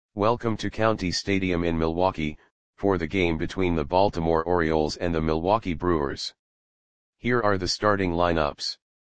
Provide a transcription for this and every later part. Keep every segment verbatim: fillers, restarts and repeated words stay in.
Welcome to County Stadium in Milwaukee, for the game between the Baltimore Orioles and the Milwaukee Brewers. Here are the starting lineups.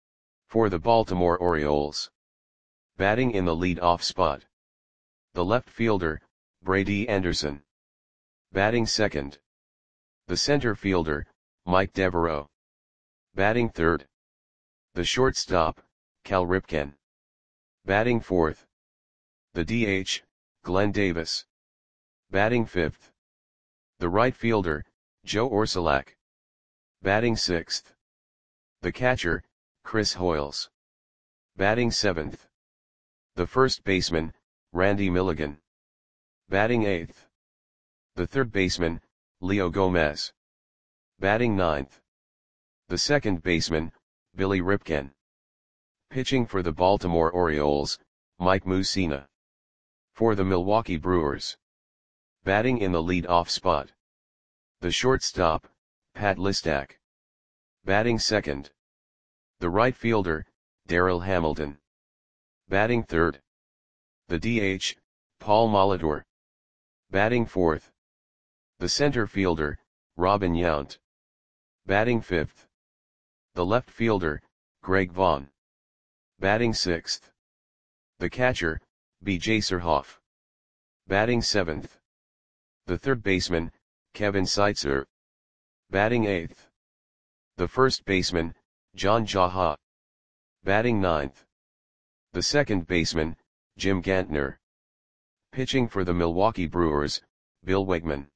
For the Baltimore Orioles. Batting in the lead-off spot. The left fielder, Brady Anderson. Batting second. The center fielder, Mike Devereaux. Batting third. The shortstop, Cal Ripken. Batting fourth. The D H, Glenn Davis. Batting fifth. The right fielder, Joe Orsulak. Batting sixth. The catcher, Chris Hoiles. Batting seventh. The first baseman, Randy Milligan. Batting eighth. The third baseman, Leo Gomez. Batting ninth. The second baseman, Billy Ripken. Pitching for the Baltimore Orioles, Mike Mussina. For the Milwaukee Brewers. Batting in the lead-off spot. The shortstop, Pat Listak. Batting second. The right fielder, Darryl Hamilton. Batting third. The D H, Paul Molitor. Batting fourth. The center fielder, Robin Yount. Batting fifth. The left fielder, Greg Vaughn. Batting sixth. The catcher, B J Surhoff. Batting seventh. The third baseman, Kevin Seitzer. Batting eighth. The first baseman, John Jaha. Batting ninth. The second baseman, Jim Gantner. Pitching for the Milwaukee Brewers, Bill Wegman.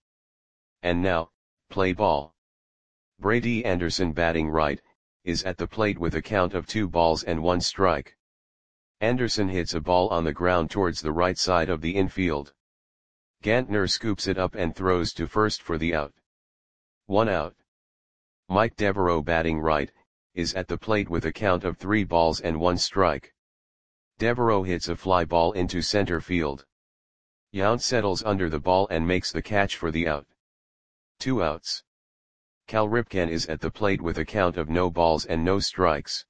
And now, play ball. Brady Anderson, batting right, is at the plate with a count of two balls and one strike. Anderson hits a ball on the ground towards the right side of the infield. Gantner scoops it up and throws to first for the out. One out. Mike Devereaux, batting right, is at the plate with a count of three balls and one strike. Devereaux hits a fly ball into center field. Yount settles under the ball and makes the catch for the out. Two outs. Cal Ripken is at the plate with a count of no balls and no strikes.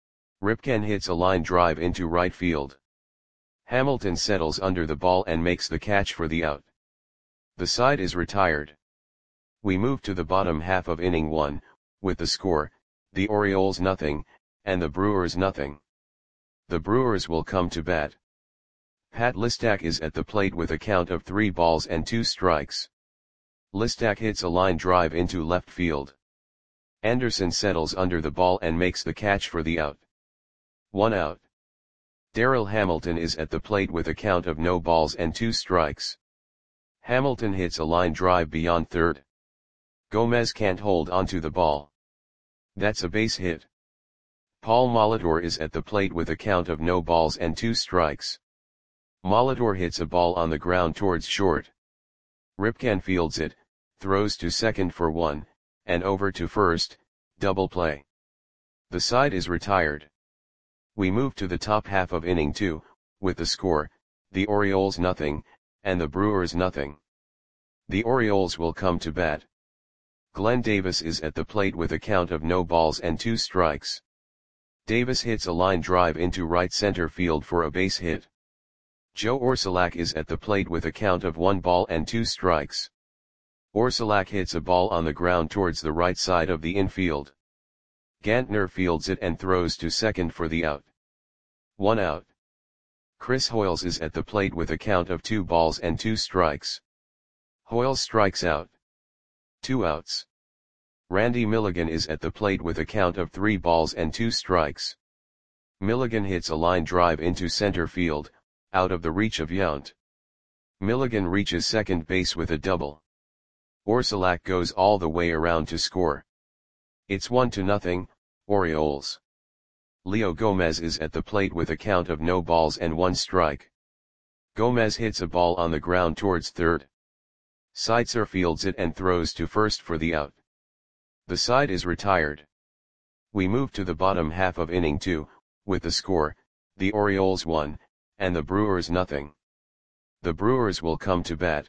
Ripken hits a line drive into right field. Hamilton settles under the ball and makes the catch for the out. The side is retired. We move to the bottom half of inning one, with the score, the Orioles nothing, and the Brewers nothing. The Brewers will come to bat. Pat Listak is at the plate with a count of three balls and two strikes. Listak hits a line drive into left field. Anderson settles under the ball and makes the catch for the out. One out. Darryl Hamilton is at the plate with a count of no balls and two strikes. Hamilton hits a line drive beyond third. Gomez can't hold onto the ball. That's a base hit. Paul Molitor is at the plate with a count of no balls and two strikes. Molitor hits a ball on the ground towards short. Ripken fields it, throws to second for one, and over to first, double play. The side is retired. We move to the top half of inning two, with the score, the Orioles nothing, and the Brewers nothing. The Orioles will come to bat. Glenn Davis is at the plate with a count of no balls and two strikes. Davis hits a line drive into right center field for a base hit. Joe Orsulak is at the plate with a count of one ball and two strikes. Orsulak hits a ball on the ground towards the right side of the infield. Gantner fields it and throws to second for the out. One out. Chris Hoiles is at the plate with a count of two balls and two strikes. Hoiles strikes out. Two outs. Randy Milligan is at the plate with a count of three balls and two strikes. Milligan hits a line drive into center field, out of the reach of Yount. Milligan reaches second base with a double. Orsulak goes all the way around to score. It's one to nothing, Orioles. Leo Gomez is at the plate with a count of no balls and one strike. Gomez hits a ball on the ground towards third. Seitzer fields it and throws to first for the out. The side is retired. We move to the bottom half of inning two, with the score, the Orioles one, and the Brewers nothing. The Brewers will come to bat.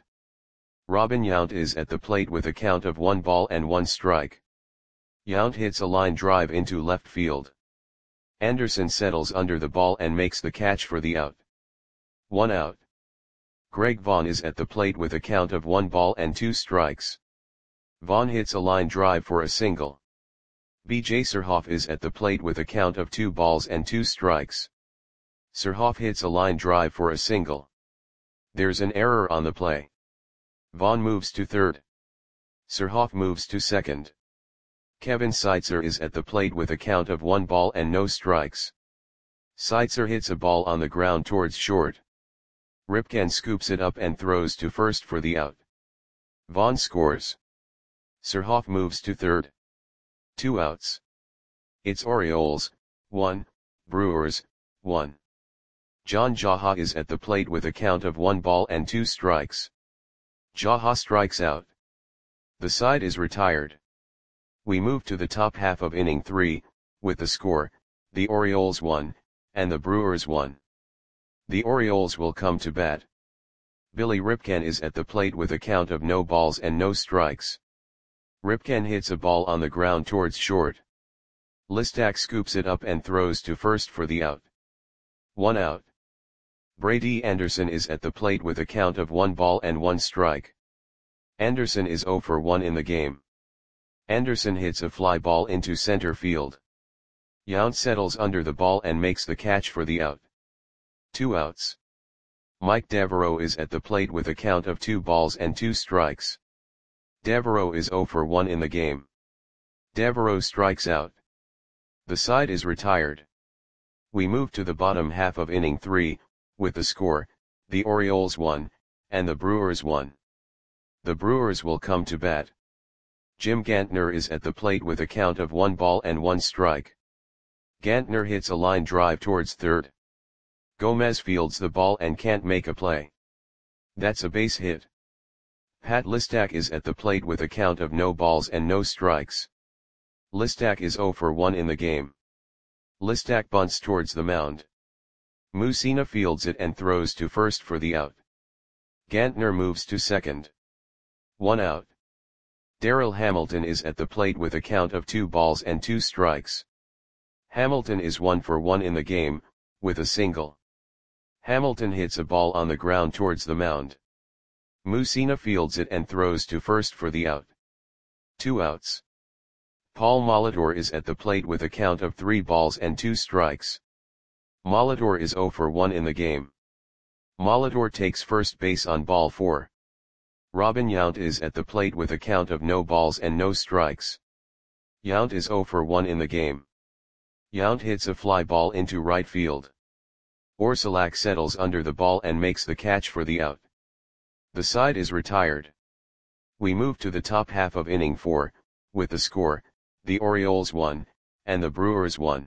Robin Yount is at the plate with a count of one ball and one strike. Yount hits a line drive into left field. Anderson settles under the ball and makes the catch for the out. One out. Greg Vaughn is at the plate with a count of one ball and two strikes. Vaughn hits a line drive for a single. B J Surhoff is at the plate with a count of two balls and two strikes. Surhoff hits a line drive for a single. There's an error on the play. Vaughn moves to third. Surhoff moves to second. Kevin Seitzer is at the plate with a count of one ball and no strikes. Seitzer hits a ball on the ground towards short. Ripken scoops it up and throws to first for the out. Vaughn scores. Surhoff moves to third. Two outs. It's Orioles, one, Brewers, one. John Jaha is at the plate with a count of one ball and two strikes. Jaha strikes out. The side is retired. We move to the top half of inning three, with the score, the Orioles one, and the Brewers one. The Orioles will come to bat. Billy Ripken is at the plate with a count of no balls and no strikes. Ripken hits a ball on the ground towards short. Listak scoops it up and throws to first for the out. One out. Brady Anderson is at the plate with a count of one ball and one strike. Anderson is zero for one in the game. Anderson hits a fly ball into center field. Yount settles under the ball and makes the catch for the out. Two outs. Mike Devereaux is at the plate with a count of two balls and two strikes. Devereaux is zero for one in the game. Devereaux strikes out. The side is retired. We move to the bottom half of inning three, with the score, the Orioles one, and the Brewers one. The Brewers will come to bat. Jim Gantner is at the plate with a count of one ball and one strike. Gantner hits a line drive towards third. Gomez fields the ball and can't make a play. That's a base hit. Pat Listak is at the plate with a count of no balls and no strikes. Listak is zero for one in the game. Listak bunts towards the mound. Mussina fields it and throws to first for the out. Gantner moves to second. One out. Darrell Hamilton is at the plate with a count of two balls and two strikes. Hamilton is one for one in the game, with a single. Hamilton hits a ball on the ground towards the mound. Mussina fields it and throws to first for the out. Two outs. Paul Molitor is at the plate with a count of three balls and two strikes. Molitor is zero for one in the game. Molitor takes first base on ball four. Robin Yount is at the plate with a count of no balls and no strikes. Yount is zero for one in the game. Yount hits a fly ball into right field. Orsulak settles under the ball and makes the catch for the out. The side is retired. We move to the top half of inning four, with the score, the Orioles one, and the Brewers one.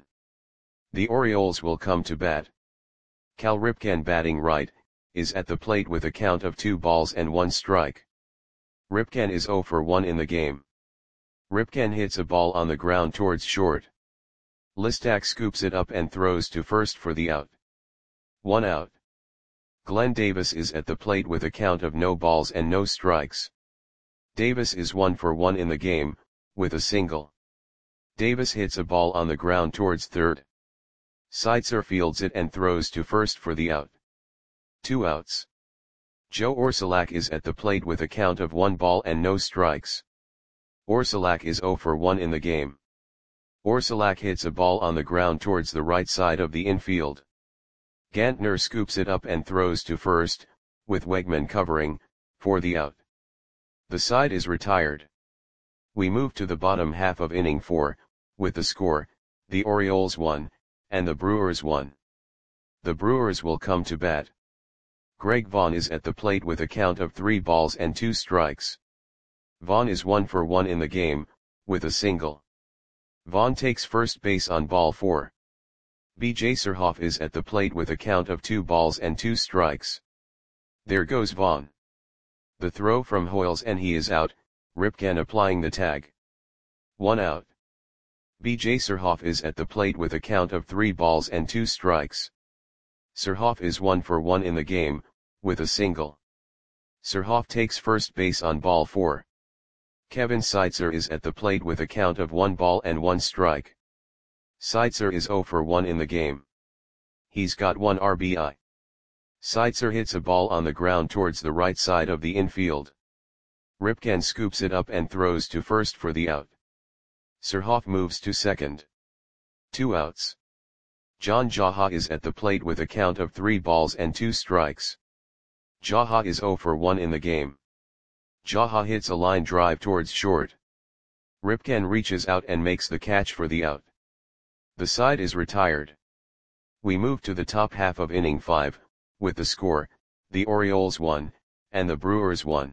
The Orioles will come to bat. Cal Ripken, batting right, is at the plate with a count of two balls and one strike. Ripken is zero for one in the game. Ripken hits a ball on the ground towards short. Listak scoops it up and throws to first for the out. One out. Glenn Davis is at the plate with a count of no balls and no strikes. Davis is one for one in the game, with a single. Davis hits a ball on the ground towards third. Seitzer fields it and throws to first for the out. Two outs. Joe Orsulak is at the plate with a count of one ball and no strikes. Orsulak is zero for one in the game. Orsulak hits a ball on the ground towards the right side of the infield. Gantner scoops it up and throws to first, with Wegman covering, for the out. The side is retired. We move to the bottom half of inning four, with the score, the Orioles one, and the Brewers one. The Brewers will come to bat. Greg Vaughn is at the plate with a count of three balls and two strikes. Vaughn is one for one in the game, with a single. Vaughn takes first base on ball four. B J Surhoff is at the plate with a count of two balls and two strikes. There goes Vaughn. The throw from Hoyles and he is out, Ripken applying the tag. One out. B J Surhoff is at the plate with a count of three balls and two strikes. Surhoff is one for one in the game, with a single. Surhoff takes first base on ball four. Kevin Seitzer is at the plate with a count of one ball and one strike. Seitzer is zero for one in the game. He's got one R B I. Seitzer hits a ball on the ground towards the right side of the infield. Ripken scoops it up and throws to first for the out. Surhoff moves to second. Two outs. John Jaha is at the plate with a count of three balls and two strikes. Jaha is zero for one in the game. Jaha hits a line drive towards short. Ripken reaches out and makes the catch for the out. The side is retired. We move to the top half of inning five, with the score, the Orioles one, and the Brewers one.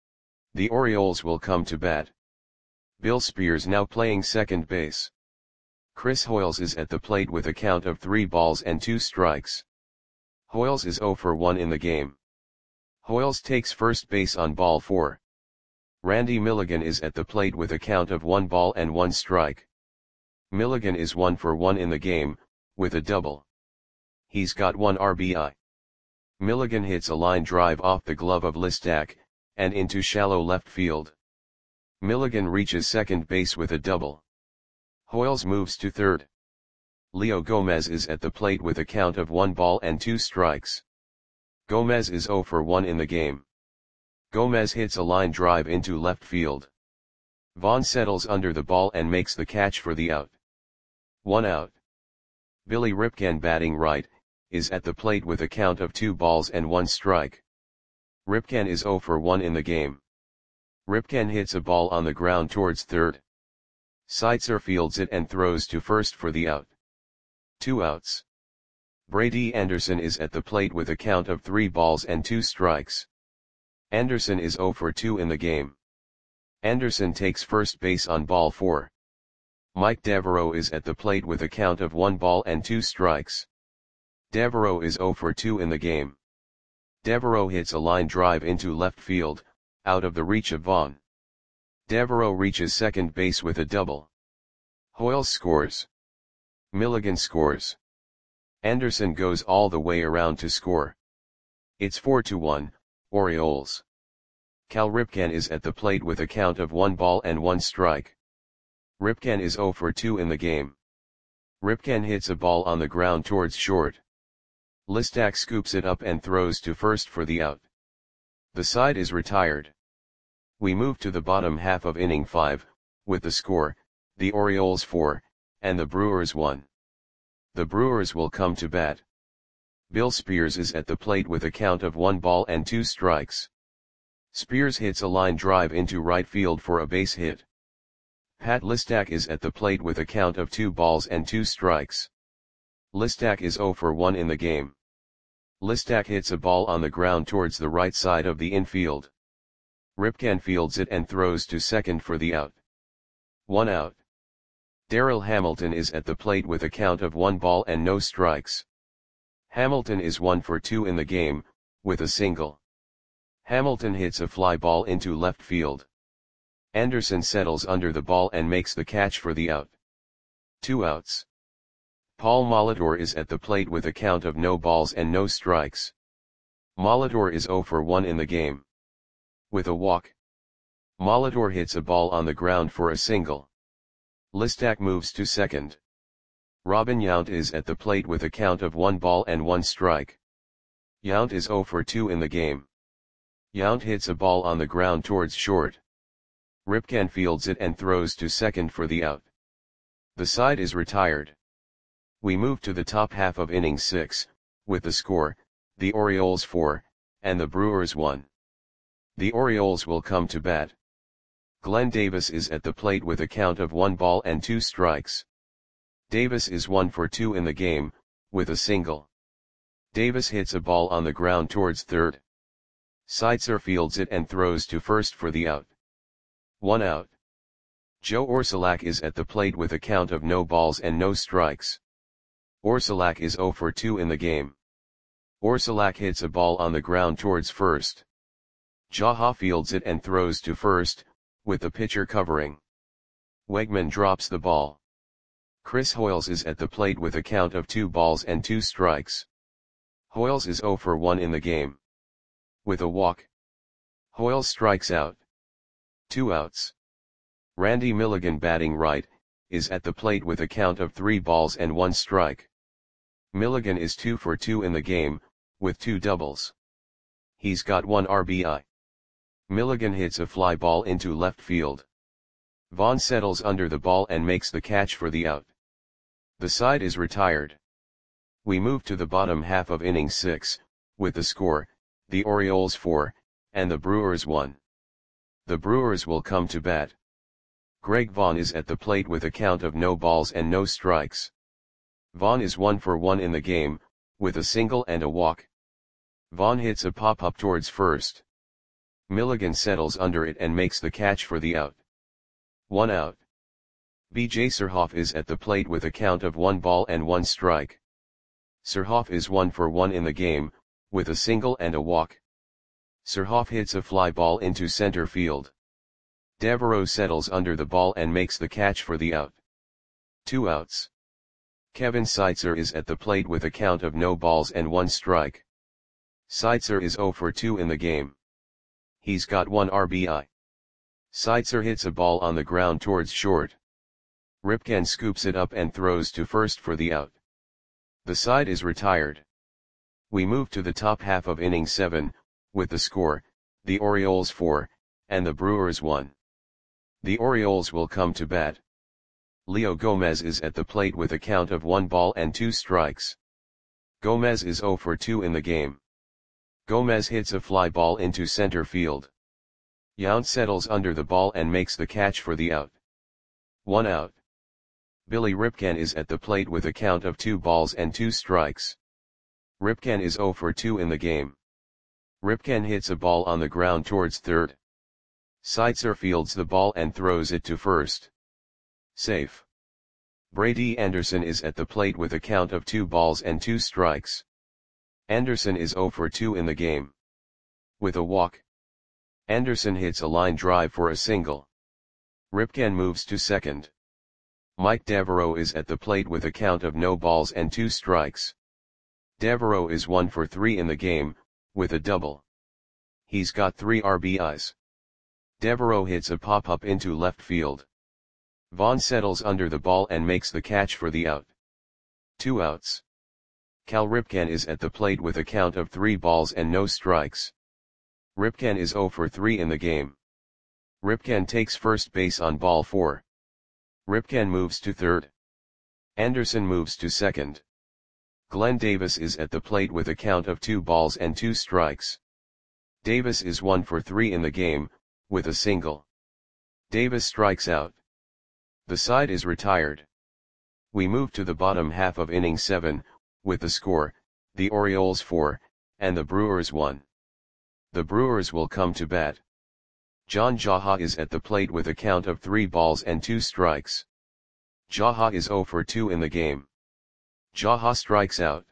The Orioles will come to bat. Bill Spears now playing second base. Chris Hoiles is at the plate with a count of three balls and two strikes. Hoiles is zero for one in the game. Hoiles takes first base on ball four. Randy Milligan is at the plate with a count of one ball and one strike. Milligan is one for one in the game, with a double. He's got one R B I. Milligan hits a line drive off the glove of Listak, and into shallow left field. Milligan reaches second base with a double. Hoiles moves to third. Leo Gomez is at the plate with a count of one ball and two strikes. Gomez is zero for one in the game. Gomez hits a line drive into left field. Vaughn settles under the ball and makes the catch for the out. One out. Billy Ripken, batting right, is at the plate with a count of two balls and one strike. Ripken is zero for one in the game. Ripken hits a ball on the ground towards third. Seitzer fields it and throws to first for the out. Two outs. Brady Anderson is at the plate with a count of three balls and two strikes. Anderson is zero for two in the game. Anderson takes first base on ball four. Mike Devereaux is at the plate with a count of one ball and two strikes. Devereaux is zero for two in the game. Devereaux hits a line drive into left field, out of the reach of Vaughn. Devereaux reaches second base with a double. Hoiles scores. Milligan scores. Anderson goes all the way around to score. It's four to one, Orioles. Cal Ripken is at the plate with a count of one ball and one strike. Ripken is zero for two in the game. Ripken hits a ball on the ground towards short. Listak scoops it up and throws to first for the out. The side is retired. We move to the bottom half of inning five, with the score, the Orioles four, and the Brewers one. The Brewers will come to bat. Bill Spears is at the plate with a count of one ball and two strikes. Spears hits a line drive into right field for a base hit. Pat Listak is at the plate with a count of two balls and two strikes. Listak is zero for one in the game. Listak hits a ball on the ground towards the right side of the infield. Ripken fields it and throws to second for the out. One out. Darrell Hamilton is at the plate with a count of one ball and no strikes. Hamilton is one for two in the game, with a single. Hamilton hits a fly ball into left field. Anderson settles under the ball and makes the catch for the out. Two outs. Paul Molitor is at the plate with a count of no balls and no strikes. Molitor is zero for one in the game. With a walk. Molitor hits a ball on the ground for a single. Listak moves to second. Robin Yount is at the plate with a count of one ball and one strike. Yount is zero for two in the game. Yount hits a ball on the ground towards short. Ripken fields it and throws to second for the out. The side is retired. We move to the top half of inning six, with the score, the Orioles four, and the Brewers one. The Orioles will come to bat. Glenn Davis is at the plate with a count of one ball and two strikes. Davis is one for two in the game, with a single. Davis hits a ball on the ground towards third. Seitzer fields it and throws to first for the out. One out. Joe Orsulak is at the plate with a count of no balls and no strikes. Orsulak is zero for two in the game. Orsulak hits a ball on the ground towards first. Jaha fields it and throws to first, with the pitcher covering. Wegman drops the ball. Chris Hoiles is at the plate with a count of two balls and two strikes. Hoiles is zero for one in the game. With a walk. Hoiles strikes out. Two outs. Randy Milligan, batting right, is at the plate with a count of three balls and one strike. Milligan is two for two in the game, with two doubles. He's got one R B I. Milligan hits a fly ball into left field. Vaughn settles under the ball and makes the catch for the out. The side is retired. We move to the bottom half of inning six, with the score, the Orioles four, and the Brewers one. The Brewers will come to bat. Greg Vaughn is at the plate with a count of no balls and no strikes. Vaughn is one for one in the game, with a single and a walk. Vaughn hits a pop-up towards first. Milligan settles under it and makes the catch for the out. One out. B J Surhoff is at the plate with a count of one ball and one strike. Surhoff is one for one in the game, with a single and a walk. Surhoff hits a fly ball into center field. Devereaux settles under the ball and makes the catch for the out. Two outs. Kevin Seitzer is at the plate with a count of no balls and one strike. Seitzer is zero for two in the game. He's got one R B I. Seitzer hits a ball on the ground towards short. Ripken scoops it up and throws to first for the out. The side is retired. We move to the top half of inning seven, with the score, the Orioles four, and the Brewers one. The Orioles will come to bat. Leo Gomez is at the plate with a count of one ball and two strikes. Gomez is zero for two in the game. Gomez hits a fly ball into center field. Yount settles under the ball and makes the catch for the out. One out. Billy Ripken is at the plate with a count of two balls and two strikes. Ripken is zero for two in the game. Ripken hits a ball on the ground towards third. Seitzer fields the ball and throws it to first. Safe. Brady Anderson is at the plate with a count of two balls and two strikes. Anderson is zero for two in the game. With a walk. Anderson hits a line drive for a single. Ripken moves to second. Mike Devereaux is at the plate with a count of no balls and two strikes. Devereaux is one for three in the game, with a double. He's got three R B Is. Devereaux hits a pop-up into left field. Vaughn settles under the ball and makes the catch for the out. Two outs. Cal Ripken is at the plate with a count of three balls and no strikes. Ripken is zero for three in the game. Ripken takes first base on ball four. Ripken moves to third. Anderson moves to second. Glenn Davis is at the plate with a count of two balls and two strikes. Davis is one for three in the game, with a single. Davis strikes out. The side is retired. We move to the bottom half of inning seven, with the score, the Orioles four, and the Brewers one. The Brewers will come to bat. John Jaha is at the plate with a count of three balls and two strikes. Jaha is zero for two in the game. Jaha strikes out.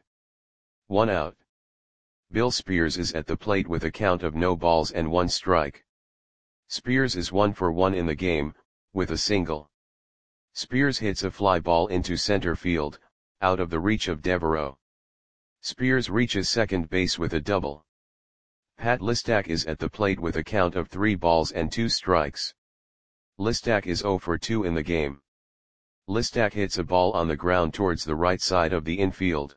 One out. Bill Spears is at the plate with a count of no balls and one strike. Spears is one for one in the game, with a single. Spears hits a fly ball into center field, out of the reach of Devereaux. Spears reaches second base with a double. Pat Listak is at the plate with a count of three balls and two strikes. Listak is zero for two in the game. Listak hits a ball on the ground towards the right side of the infield.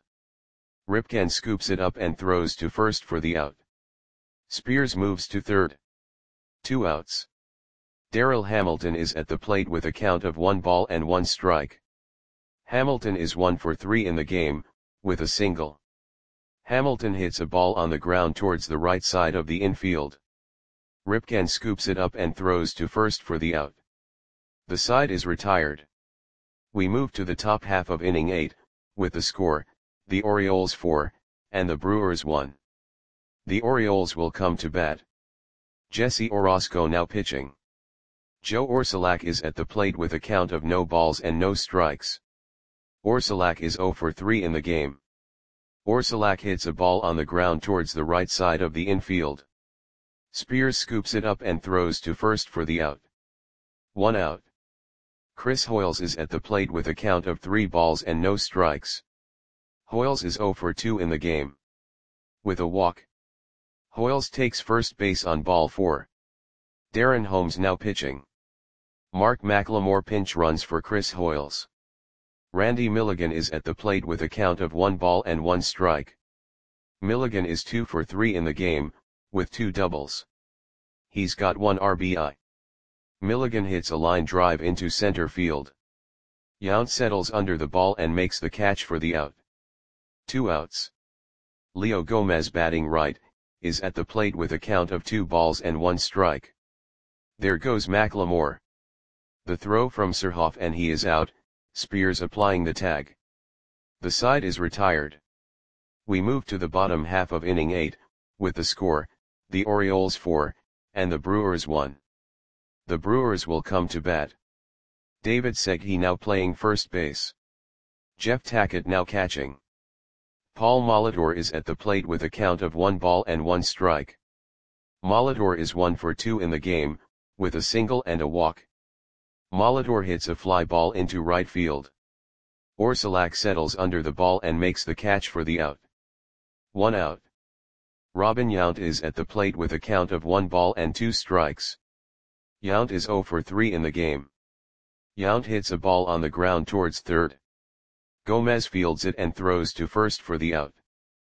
Ripken scoops it up and throws to first for the out. Spears moves to third. Two outs. Darryl Hamilton is at the plate with a count of one ball and one strike. Hamilton is one for three in the game, with a single. Hamilton hits a ball on the ground towards the right side of the infield. Ripken scoops it up and throws to first for the out. The side is retired. We move to the top half of inning eight, with the score, the Orioles four, and the Brewers one. The Orioles will come to bat. Jesse Orosco now pitching. Joe Orsulak is at the plate with a count of no balls and no strikes. Orsulak is zero for three in the game. Orsulak hits a ball on the ground towards the right side of the infield. Spears scoops it up and throws to first for the out. One out. Chris Hoiles is at the plate with a count of three balls and no strikes. Hoiles is zero for two in the game. With a walk. Hoiles takes first base on ball four. Darren Holmes now pitching. Mark McLemore pinch runs for Chris Hoiles. Randy Milligan is at the plate with a count of one ball and one strike. Milligan is two for three in the game, with two doubles. He's got one R B I. Milligan hits a line drive into center field. Yount settles under the ball and makes the catch for the out. Two outs. Leo Gomez, batting right, is at the plate with a count of two balls and one strike. There goes McLemore. The throw from Surhoff and he is out, Spears applying the tag. The side is retired. We move to the bottom half of inning eight, with the score, the Orioles four, and the Brewers one. The Brewers will come to bat. David Segui now playing first base. Jeff Tackett now catching. Paul Molitor is at the plate with a count of one ball and one strike. Molitor is one for two in the game, with a single and a walk. Molitor hits a fly ball into right field. Orsulak settles under the ball and makes the catch for the out. One out. Robin Yount is at the plate with a count of one ball and two strikes. Yount is zero for three in the game. Yount hits a ball on the ground towards third. Gomez fields it and throws to first for the out.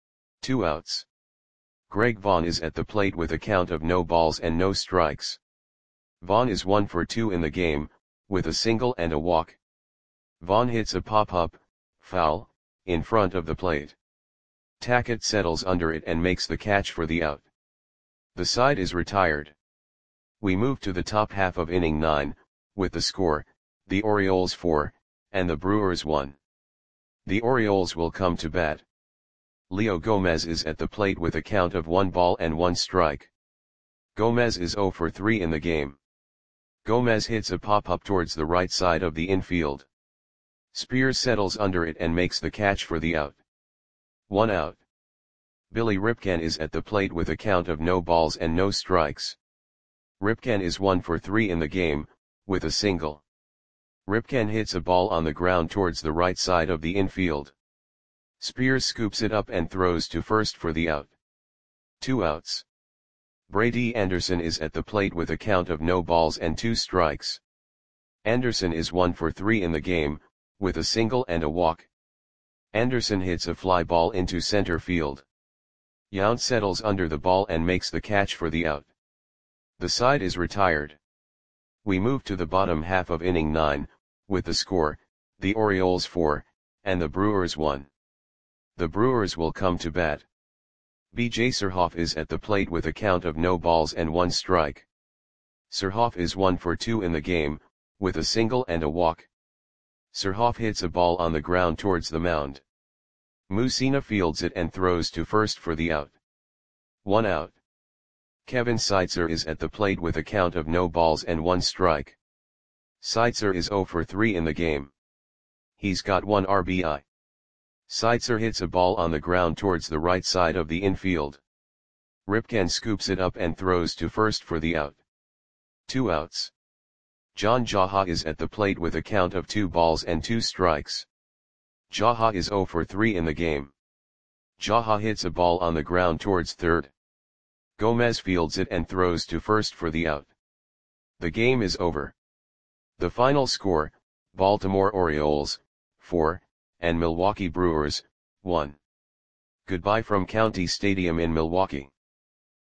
Two outs. Greg Vaughn is at the plate with a count of no balls and no strikes. Vaughn is one for two in the game, with a single and a walk. Vaughn hits a pop-up, foul, in front of the plate. Tackett settles under it and makes the catch for the out. The side is retired. We move to the top half of inning nine, with the score, the Orioles four, and the Brewers one. The Orioles will come to bat. Leo Gomez is at the plate with a count of one ball and one strike. Gomez is zero for three in the game. Gomez hits a pop-up towards the right side of the infield. Spears settles under it and makes the catch for the out. One out. Billy Ripken is at the plate with a count of no balls and no strikes. Ripken is one for three in the game, with a single. Ripken hits a ball on the ground towards the right side of the infield. Spears scoops it up and throws to first for the out. Two outs. Brady Anderson is at the plate with a count of no balls and two strikes. Anderson is one for three in the game, with a single and a walk. Anderson hits a fly ball into center field. Yount settles under the ball and makes the catch for the out. The side is retired. We move to the bottom half of inning nine, with the score, the Orioles four, and the Brewers one. The Brewers will come to bat. B J Surhoff is at the plate with a count of no balls and one strike. Surhoff is one for two in the game, with a single and a walk. Surhoff hits a ball on the ground towards the mound. Mussina fields it and throws to first for the out. One out. Kevin Seitzer is at the plate with a count of no balls and one strike. Seitzer is zero for three in the game. He's got one R B I. Seitzer hits a ball on the ground towards the right side of the infield. Ripken scoops it up and throws to first for the out. Two outs. John Jaha is at the plate with a count of two balls and two strikes. Jaha is zero for three in the game. Jaha hits a ball on the ground towards third. Gomez fields it and throws to first for the out. The game is over. The final score, Baltimore Orioles, four, and Milwaukee Brewers, one. Goodbye from County Stadium in Milwaukee.